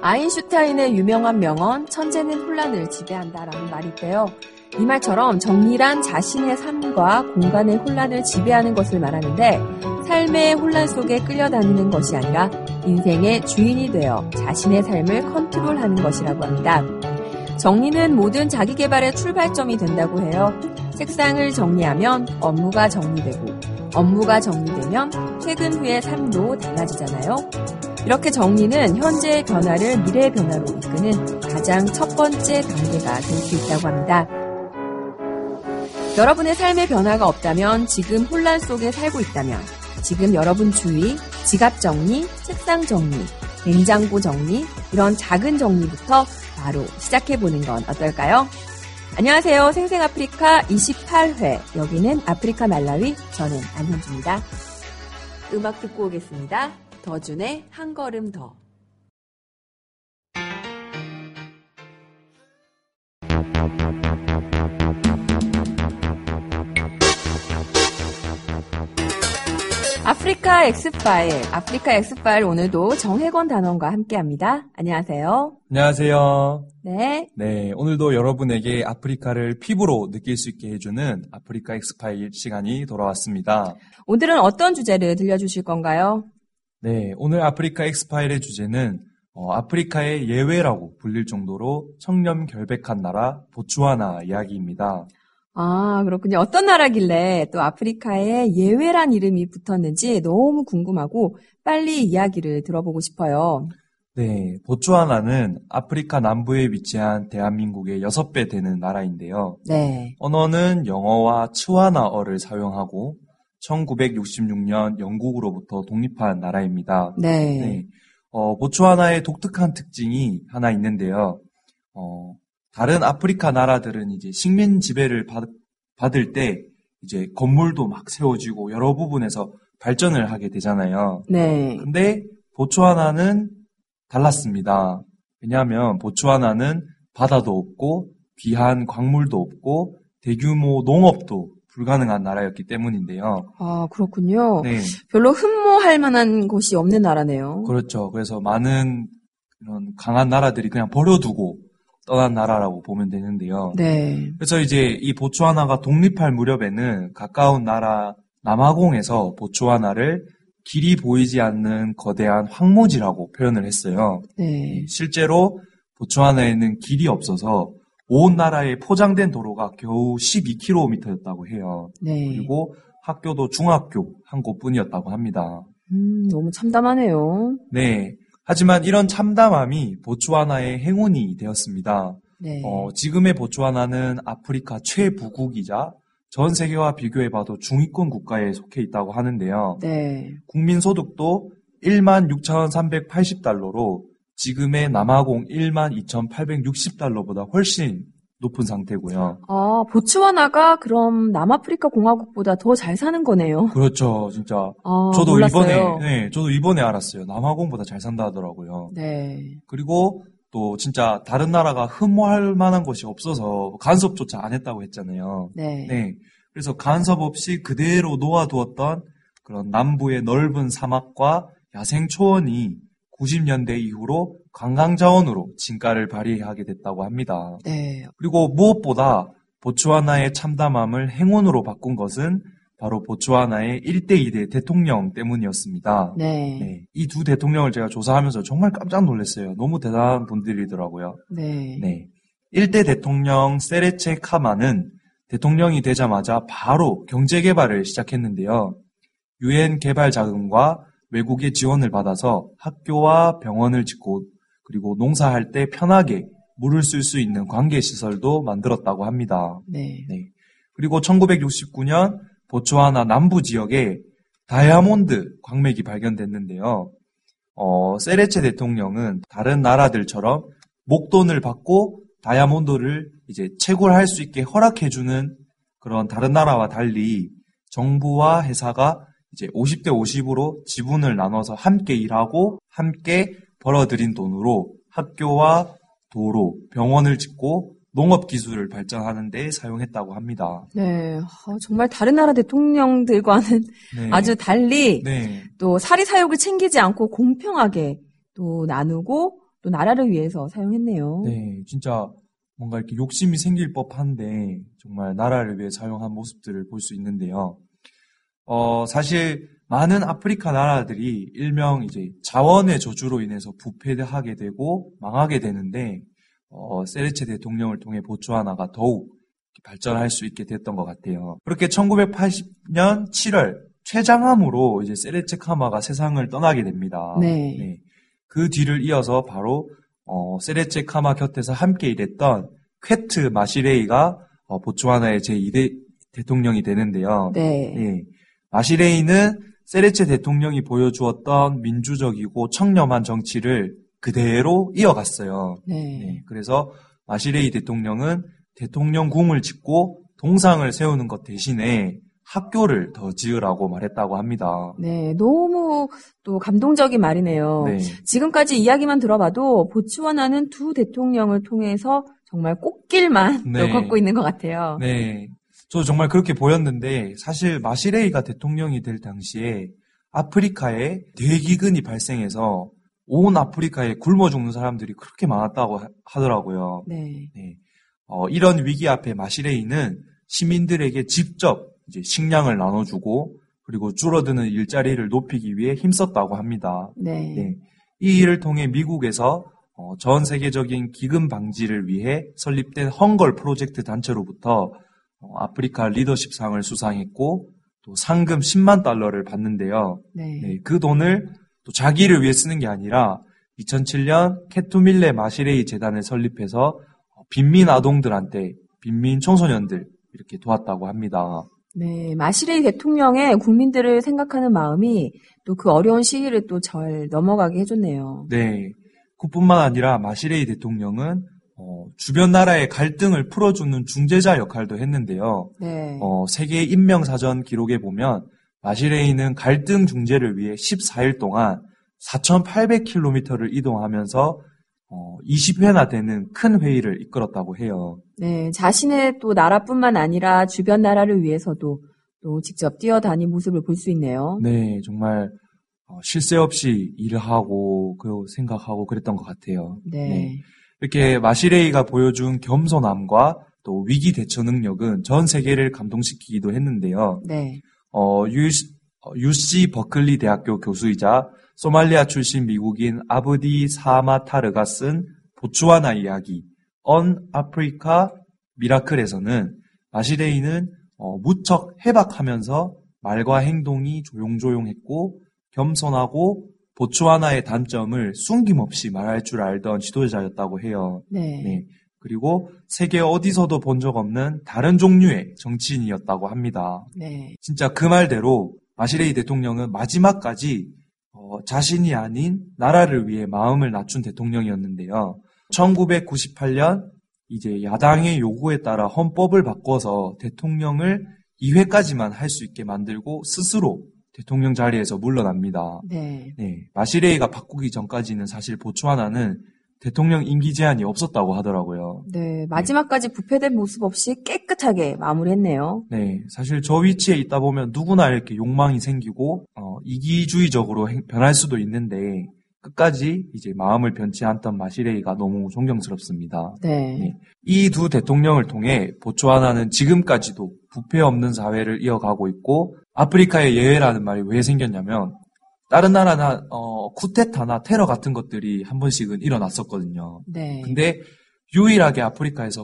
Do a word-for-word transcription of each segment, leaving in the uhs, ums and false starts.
아인슈타인의 유명한 명언 천재는 혼란을 지배한다라는 말이 있대요. 이 말처럼 정리란 자신의 삶과 공간의 혼란을 지배하는 것을 말하는데 삶의 혼란 속에 끌려다니는 것이 아니라 인생의 주인이 되어 자신의 삶을 컨트롤하는 것이라고 합니다. 정리는 모든 자기계발의 출발점이 된다고 해요. 책상을 정리하면 업무가 정리되고 업무가 정리되면 퇴근 후의 삶도 달라지잖아요. 이렇게 정리는 현재의 변화를 미래의 변화로 이끄는 가장 첫 번째 단계가 될 수 있다고 합니다. 여러분의 삶의 변화가 없다면, 지금 혼란 속에 살고 있다면, 지금 여러분 주위, 지갑 정리, 책상 정리, 냉장고 정리, 이런 작은 정리부터 바로 시작해보는 건 어떨까요? 안녕하세요. 생생아프리카 이십팔 회, 여기는 아프리카 말라위, 저는 안현주입니다. 음악 듣고 오겠습니다. 더준의 한 걸음 더. 아프리카 엑스파일, 아프리카 엑스파일 오늘도 정혜권 단원과 함께합니다. 안녕하세요. 안녕하세요. 네. 네, 오늘도 여러분에게 아프리카를 피부로 느낄 수 있게 해주는 아프리카 엑스파일 시간이 돌아왔습니다. 오늘은 어떤 주제를 들려주실 건가요? 네, 오늘 아프리카 엑스파일의 주제는 어, 아프리카의 예외라고 불릴 정도로 청렴결백한 나라 보츠와나 이야기입니다. 아, 그렇군요. 어떤 나라길래 또 아프리카에 예외란 이름이 붙었는지 너무 궁금하고 빨리 이야기를 들어보고 싶어요. 네, 보츠와나는 아프리카 남부에 위치한 대한민국의 여섯 배 되는 나라인데요. 네. 언어는 영어와 츠와나어를 사용하고 천구백육십육 년 영국으로부터 독립한 나라입니다. 네. 네. 어, 보츠와나의 독특한 특징이 하나 있는데요. 어, 다른 아프리카 나라들은 이제 식민 지배를 받, 받을 때 이제 건물도 막 세워지고 여러 부분에서 발전을 하게 되잖아요. 네. 근데 보츠와나는 달랐습니다. 왜냐하면 보츠와나는 바다도 없고 귀한 광물도 없고 대규모 농업도 불가능한 나라였기 때문인데요. 아, 그렇군요. 네. 별로 흠모할 만한 곳이 없는 나라네요. 그렇죠. 그래서 많은 이런 강한 나라들이 그냥 버려두고 떠난 나라라고 보면 되는데요. 네. 그래서 이제 이 보츠와나가 독립할 무렵에는 가까운 나라 남아공에서 보츠와나를 길이 보이지 않는 거대한 황무지라고 표현을 했어요. 네. 실제로 보츠와나에는 길이 없어서 온 나라에 포장된 도로가 겨우 십이 킬로미터였다고 해요. 네. 그리고 학교도 중학교 한 곳뿐이었다고 합니다. 음, 너무 참담하네요. 네. 하지만 이런 참담함이 보츠와나의 행운이 되었습니다. 네. 어, 지금의 보츠와나는 아프리카 최부국이자 전 세계와 비교해봐도 중위권 국가에 속해 있다고 하는데요. 네. 국민소득도 일만 육천삼백팔십 달러로 지금의 남아공 일만 이천팔백육십 달러보다 훨씬 높은 상태고요. 아, 보츠와나가 그럼 남아프리카 공화국보다 더 잘 사는 거네요. 그렇죠, 진짜. 아, 저도 몰랐어요. 이번에, 네, 저도 이번에 알았어요. 남아공보다 잘 산다 하더라고요. 네. 그리고 또 진짜 다른 나라가 흠모할 만한 것이 없어서 간섭조차 안 했다고 했잖아요. 네. 네. 그래서 간섭 없이 그대로 놓아두었던 그런 남부의 넓은 사막과 야생 초원이 구십 년대 이후로 관광자원으로 진가를 발휘하게 됐다고 합니다. 네. 그리고 무엇보다 보츠와나의 참담함을 행운으로 바꾼 것은 바로 보츠와나의 일 대 이 대 대통령 때문이었습니다. 네. 네, 이 두 대통령을 제가 조사하면서 정말 깜짝 놀랐어요. 너무 대단한 분들이더라고요. 네. 네. 일 대 대통령 세레체 카마는 대통령이 되자마자 바로 경제개발을 시작했는데요. 유엔 개발 자금과 외국의 지원을 받아서 학교와 병원을 짓고 그리고 농사할 때 편하게 물을 쓸 수 있는 관계시설도 만들었다고 합니다. 네. 네. 그리고 천구백육십구 년 보츠와나 남부 지역에 다이아몬드 광맥이 발견됐는데요. 어, 세레체 대통령은 다른 나라들처럼 목돈을 받고 다이아몬드를 이제 채굴할 수 있게 허락해주는 그런 다른 나라와 달리 정부와 회사가 이제 오십 대 오십으로 지분을 나눠서 함께 일하고 함께 벌어들인 돈으로 학교와 도로, 병원을 짓고 농업 기술을 발전하는 데 사용했다고 합니다. 네. 아, 정말 다른 나라 대통령들과는 네. 아주 달리 네. 또 사리사욕을 챙기지 않고 공평하게 또 나누고 또 또 나라를 위해서 사용했네요. 네, 진짜 뭔가 이렇게 욕심이 생길 법한데 정말 나라를 위해 사용한 모습들을 볼 수 있는데요. 어, 사실 많은 아프리카 나라들이 일명 이제 자원의 저주로 인해서 부패하게 되고 망하게 되는데 어, 세레체 대통령을 통해 보츠와나가 더욱 발전할 수 있게 됐던 것 같아요. 그렇게 천구백팔십 년 칠월 최장암으로 이제 세레체 카마가 세상을 떠나게 됩니다. 네. 네. 그 뒤를 이어서 바로 어, 세레체 카마 곁에서 함께 일했던 퀘트 마시레이가 어, 보츠와나의 제이 대 대통령이 되는데요. 네. 네. 마시레이는 세레체 대통령이 보여주었던 민주적이고 청렴한 정치를 그대로 이어갔어요. 네. 네. 그래서 마시레이 대통령은 대통령 궁을 짓고 동상을 세우는 것 대신에 학교를 더 지으라고 말했다고 합니다. 네, 너무 또 감동적인 말이네요. 네. 지금까지 이야기만 들어봐도 보츠와나는 두 대통령을 통해서 정말 꽃길만 네. 또 걷고 있는 것 같아요. 네. 저 정말 그렇게 보였는데 사실 마시레이가 대통령이 될 당시에 아프리카에 대기근이 발생해서 온 아프리카에 굶어 죽는 사람들이 그렇게 많았다고 하더라고요. 네. 네. 어, 이런 위기 앞에 마시레이는 시민들에게 직접 이제 식량을 나눠주고 그리고 줄어드는 일자리를 높이기 위해 힘썼다고 합니다. 네. 네. 이 일을 통해 미국에서 어, 전 세계적인 기근 방지를 위해 설립된 헝걸 프로젝트 단체로부터 어, 아프리카 리더십상을 수상했고 또 상금 십만 달러를 받는데요. 네. 네, 그 돈을 또 자기를 위해 쓰는 게 아니라 이천칠 년 케투밀레 마시레이 재단을 설립해서 빈민 아동들한테 빈민 청소년들 이렇게 도왔다고 합니다. 네, 마시레이 대통령의 국민들을 생각하는 마음이 또 그 어려운 시기를 또 잘 넘어가게 해줬네요. 네, 그뿐만 아니라 마시레이 대통령은 어, 주변 나라의 갈등을 풀어주는 중재자 역할도 했는데요. 네. 어, 세계 인명사전 기록에 보면 마시레이는 갈등 중재를 위해 십사 일 동안 사천팔백 킬로미터를 이동하면서 어, 이십 회나 되는 큰 회의를 이끌었다고 해요. 네, 자신의 또 나라뿐만 아니라 주변 나라를 위해서도 또 직접 뛰어다닌 모습을 볼 수 있네요. 네, 정말 어, 쉴 새 없이 일을 하고 그리고 생각하고 그랬던 것 같아요. 네. 네. 이렇게 마시레이가 보여준 겸손함과 또 위기 대처 능력은 전 세계를 감동시키기도 했는데요. 네. 어, 유씨 버클리 대학교 교수이자 소말리아 출신 미국인 아브디 사마타르가 쓴 보츠와나 이야기 On Africa Miracle에서는 마시레이는 어, 무척 해박하면서 말과 행동이 조용조용했고 겸손하고 보츠와나의 단점을 숨김없이 말할 줄 알던 지도자였다고 해요. 네. 네. 그리고 세계 어디서도 본 적 없는 다른 종류의 정치인이었다고 합니다. 네. 진짜 그 말대로 마시레이 대통령은 마지막까지 어, 자신이 아닌 나라를 위해 마음을 낮춘 대통령이었는데요. 천구백구십팔 년 이제 야당의 요구에 따라 헌법을 바꿔서 대통령을 이 회까지만 할 수 있게 만들고 스스로 대통령 자리에서 물러납니다. 네. 네, 마시레이가 바꾸기 전까지는 사실 보츠와나는 대통령 임기 제한이 없었다고 하더라고요. 네, 마지막까지 부패된 모습 없이 깨끗하게 마무리했네요. 네, 사실 저 위치에 있다 보면 누구나 이렇게 욕망이 생기고 어, 이기주의적으로 행, 변할 수도 있는데 끝까지 이제 마음을 변치 않던 마시레이가 너무 존경스럽습니다. 네. 네, 이 두 대통령을 통해 보츠와나는 지금까지도 부패 없는 사회를 이어가고 있고 아프리카의 예외라는 말이 왜 생겼냐면 다른 나라나 어, 쿠데타나 테러 같은 것들이 한 번씩은 일어났었거든요. 네. 근데 유일하게 아프리카에서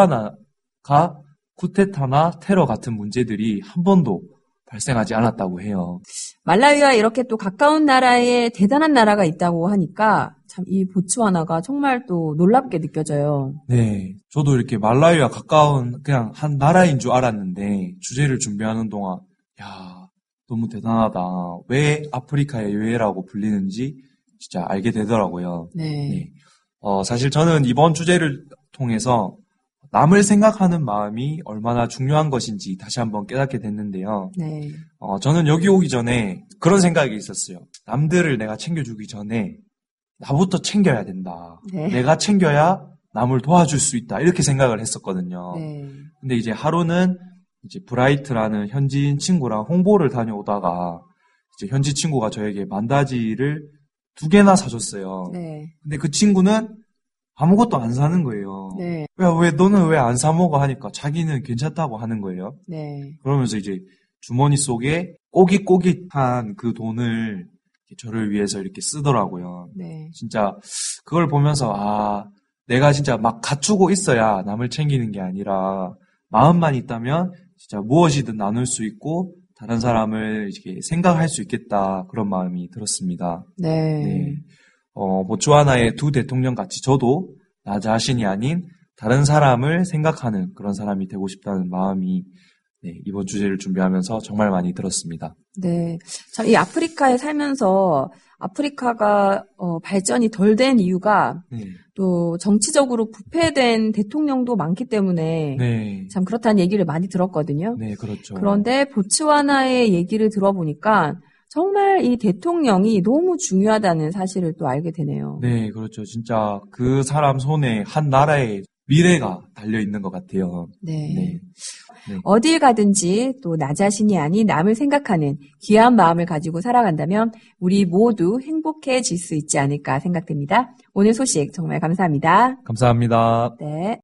보츠와나가 쿠데타나 테러 같은 문제들이 한 번도 발생하지 않았다고 해요. 말라위와 이렇게 또 가까운 나라에 대단한 나라가 있다고 하니까 참 이 보츠와나가 정말 또 놀랍게 느껴져요. 네, 저도 이렇게 말라위와 가까운 그냥 한 나라인 줄 알았는데 주제를 준비하는 동안 야 너무 대단하다. 왜 아프리카의 예외라고 불리는지 진짜 알게 되더라고요. 네. 네. 어, 사실 저는 이번 주제를 통해서 남을 생각하는 마음이 얼마나 중요한 것인지 다시 한번 깨닫게 됐는데요. 네. 어, 저는 여기 오기 전에 그런 생각이 있었어요. 남들을 내가 챙겨주기 전에 나부터 챙겨야 된다. 네. 내가 챙겨야 남을 도와줄 수 있다. 이렇게 생각을 했었거든요. 네. 근데 이제 하루는 이제 브라이트라는 현지인 친구랑 홍보를 다녀오다가 이제 현지 친구가 저에게 만다지를 두 개나 사줬어요. 네. 근데 그 친구는 아무것도 안 사는 거예요. 네. 야, 왜 너는 왜 안 사 먹어 하니까 자기는 괜찮다고 하는 거예요. 네. 그러면서 이제 주머니 속에 꼬깃꼬깃한 그 돈을 저를 위해서 이렇게 쓰더라고요. 네. 진짜 그걸 보면서 아, 내가 진짜 막 갖추고 있어야 남을 챙기는 게 아니라 마음만 있다면 진짜 무엇이든 나눌 수 있고 다른 사람을 이렇게 생각할 수 있겠다 그런 마음이 들었습니다. 네. 네. 어, 보츠와나의 두 대통령 같이 저도 나 자신이 아닌 다른 사람을 생각하는 그런 사람이 되고 싶다는 마음이 네, 이번 주제를 준비하면서 정말 많이 들었습니다. 네. 참, 이 아프리카에 살면서 아프리카가 어, 발전이 덜 된 이유가 네. 또 정치적으로 부패된 대통령도 많기 때문에 네. 참 그렇다는 얘기를 많이 들었거든요. 네, 그렇죠. 그런데 보츠와나의 얘기를 들어보니까 정말 이 대통령이 너무 중요하다는 사실을 또 알게 되네요. 네, 그렇죠. 진짜 그 사람 손에 한 나라의 미래가 달려 있는 것 같아요. 네. 네. 네. 어딜 가든지 또 나 자신이 아닌 남을 생각하는 귀한 마음을 가지고 살아간다면 우리 모두 행복해질 수 있지 않을까 생각됩니다. 오늘 소식 정말 감사합니다. 감사합니다. 네.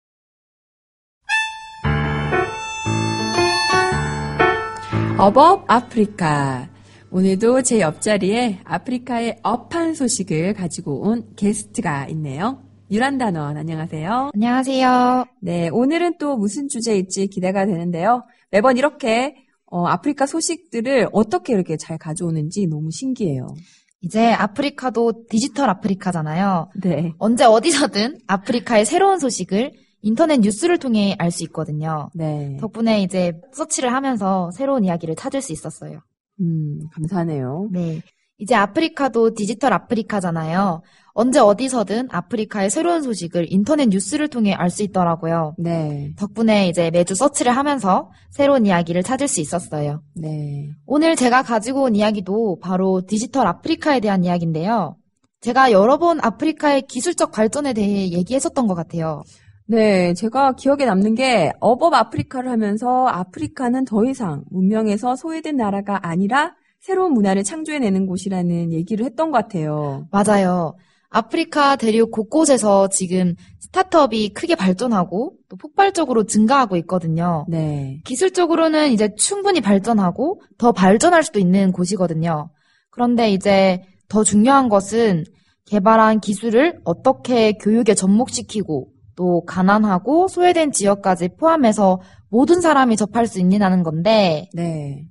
업업 아프리카. 오늘도 제 옆자리에 아프리카의 업한 소식을 가지고 온 게스트가 있네요. 유란단원, 안녕하세요. 안녕하세요. 네, 오늘은 또 무슨 주제일지 기대가 되는데요. 매번 이렇게 어, 아프리카 소식들을 어떻게 이렇게 잘 가져오는지 너무 신기해요. 이제 아프리카도 디지털 아프리카잖아요. 네. 언제 어디서든 아프리카의 새로운 소식을 인터넷 뉴스를 통해 알 수 있거든요. 네. 덕분에 이제 서치를 하면서 새로운 이야기를 찾을 수 있었어요. 음, 감사하네요. 네. 이제 아프리카도 디지털 아프리카잖아요. 언제 어디서든 아프리카의 새로운 소식을 인터넷 뉴스를 통해 알 수 있더라고요. 네. 덕분에 이제 매주 서치를 하면서 새로운 이야기를 찾을 수 있었어요. 네. 오늘 제가 가지고 온 이야기도 바로 디지털 아프리카에 대한 이야기인데요. 제가 여러 번 아프리카의 기술적 발전에 대해 얘기했었던 것 같아요. 네, 제가 기억에 남는 게 업업 아프리카를 하면서 아프리카는 더 이상 문명에서 소외된 나라가 아니라 새로운 문화를 창조해내는 곳이라는 얘기를 했던 것 같아요. 맞아요. 아프리카 대륙 곳곳에서 지금 스타트업이 크게 발전하고 또 폭발적으로 증가하고 있거든요. 네. 기술적으로는 이제 충분히 발전하고 더 발전할 수도 있는 곳이거든요. 그런데 이제 더 중요한 것은 개발한 기술을 어떻게 교육에 접목시키고 또 가난하고 소외된 지역까지 포함해서 모든 사람이 접할 수 있느냐는 건데 네.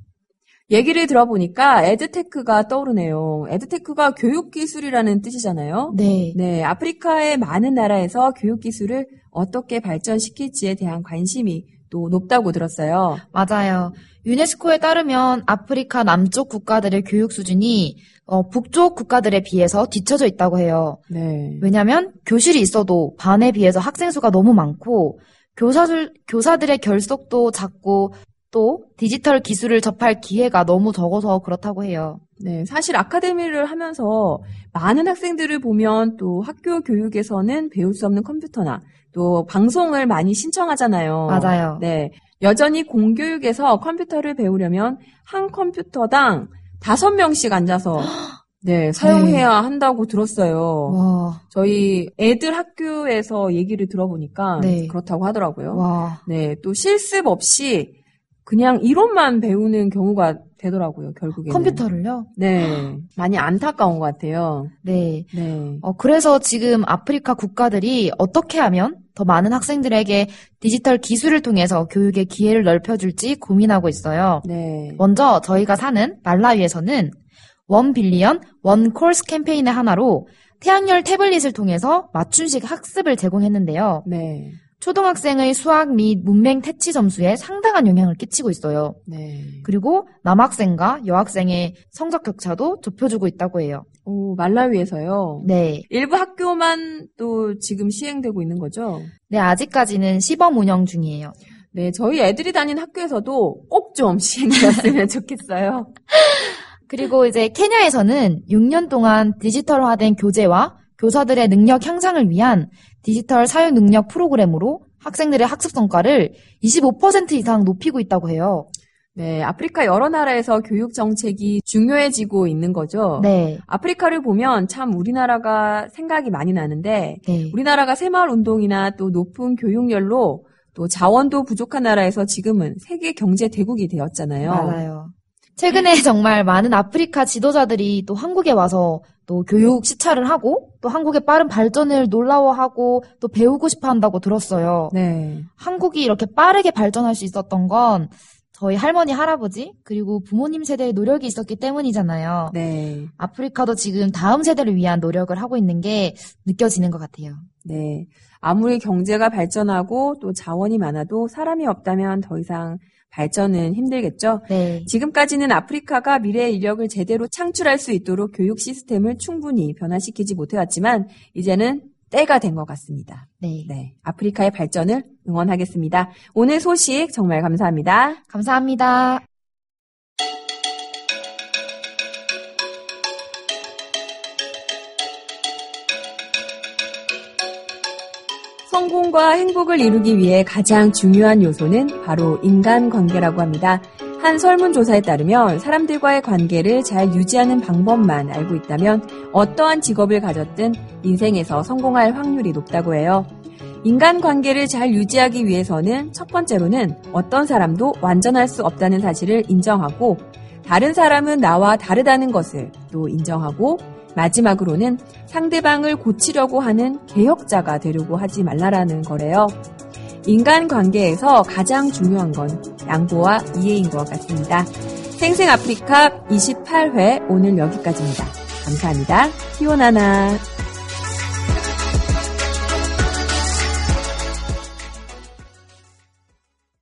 얘기를 들어보니까 에드테크가 떠오르네요. 에드테크가 교육기술이라는 뜻이잖아요. 네. 네, 아프리카의 많은 나라에서 교육기술을 어떻게 발전시킬지에 대한 관심이 또 높다고 들었어요. 맞아요. 유네스코에 따르면 아프리카 남쪽 국가들의 교육 수준이 어, 북쪽 국가들에 비해서 뒤처져 있다고 해요. 네. 왜냐하면 교실이 있어도 반에 비해서 학생 수가 너무 많고 교사들, 교사들의 결속도 작고 또 디지털 기술을 접할 기회가 너무 적어서 그렇다고 해요. 네, 사실 아카데미를 하면서 많은 학생들을 보면 또 학교 교육에서는 배울 수 없는 컴퓨터나 또 방송을 많이 신청하잖아요. 맞아요. 네, 여전히 공교육에서 컴퓨터를 배우려면 한 컴퓨터당 다섯 명씩 앉아서 네, 사용해야 네. 한다고 들었어요. 와. 저희 애들 학교에서 얘기를 들어보니까 네. 그렇다고 하더라고요. 와. 네, 또 실습 없이 그냥 이론만 배우는 경우가 되더라고요, 결국에는. 컴퓨터를요? 네. 많이 안타까운 것 같아요. 네. 네. 어, 그래서 지금 아프리카 국가들이 어떻게 하면 더 많은 학생들에게 디지털 기술을 통해서 교육의 기회를 넓혀줄지 고민하고 있어요. 네. 먼저 저희가 사는 말라위에서는 원 빌리언 원 콜스 캠페인의 하나로 태양열 태블릿을 통해서 맞춤식 학습을 제공했는데요. 네. 초등학생의 수학 및 문맹 태치 점수에 상당한 영향을 끼치고 있어요. 네. 그리고 남학생과 여학생의 성적 격차도 좁혀주고 있다고 해요. 오, 말라위에서요? 네. 일부 학교만 또 지금 시행되고 있는 거죠? 네, 아직까지는 시범 운영 중이에요. 네, 저희 애들이 다닌 학교에서도 꼭 좀 시행되었으면 좋겠어요. 그리고 이제 케냐에서는 육 년 동안 디지털화된 교재와 교사들의 능력 향상을 위한 디지털 사용 능력 프로그램으로 학생들의 학습 성과를 이십오 퍼센트 이상 높이고 있다고 해요. 네, 아프리카 여러 나라에서 교육 정책이 중요해지고 있는 거죠. 네. 아프리카를 보면 참 우리나라가 생각이 많이 나는데 네. 우리나라가 새마을 운동이나 또 높은 교육열로 또 자원도 부족한 나라에서 지금은 세계 경제 대국이 되었잖아요. 맞아요. 최근에 정말 많은 아프리카 지도자들이 또 한국에 와서 또 교육 시찰을 하고 또 한국의 빠른 발전을 놀라워하고 또 배우고 싶어 한다고 들었어요. 네. 한국이 이렇게 빠르게 발전할 수 있었던 건 저희 할머니, 할아버지 그리고 부모님 세대의 노력이 있었기 때문이잖아요. 네. 아프리카도 지금 다음 세대를 위한 노력을 하고 있는 게 느껴지는 것 같아요. 네. 아무리 경제가 발전하고 또 자원이 많아도 사람이 없다면 더 이상 발전은 힘들겠죠. 네. 지금까지는 아프리카가 미래의 인력을 제대로 창출할 수 있도록 교육 시스템을 충분히 변화시키지 못해왔지만 이제는 때가 된 것 같습니다. 네. 네. 아프리카의 발전을 응원하겠습니다. 오늘 소식 정말 감사합니다. 감사합니다. 성공과 행복을 이루기 위해 가장 중요한 요소는 바로 인간관계라고 합니다. 한 설문조사에 따르면 사람들과의 관계를 잘 유지하는 방법만 알고 있다면 어떠한 직업을 가졌든 인생에서 성공할 확률이 높다고 해요. 인간관계를 잘 유지하기 위해서는 첫 번째로는 어떤 사람도 완전할 수 없다는 사실을 인정하고 다른 사람은 나와 다르다는 것을 또 인정하고 마지막으로는 상대방을 고치려고 하는 개혁자가 되려고 하지 말라라는 거래요. 인간관계에서 가장 중요한 건 양보와 이해인 것 같습니다. 생생 아프리카 이십팔 회 오늘 여기까지입니다. 감사합니다. 히오나나.